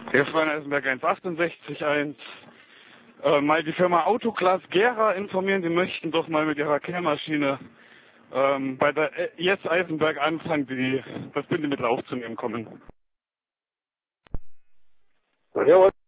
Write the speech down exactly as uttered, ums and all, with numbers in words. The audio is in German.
Hier von Eisenberg eins acht sechs eins. Äh, mal die Firma Autoglas Gera informieren, die möchten doch mal mit ihrer Kehrmaschine ähm, bei der äh, jetzt Eisenberg anfangen, die, das Bindemittel aufzunehmen kommen. Jawohl.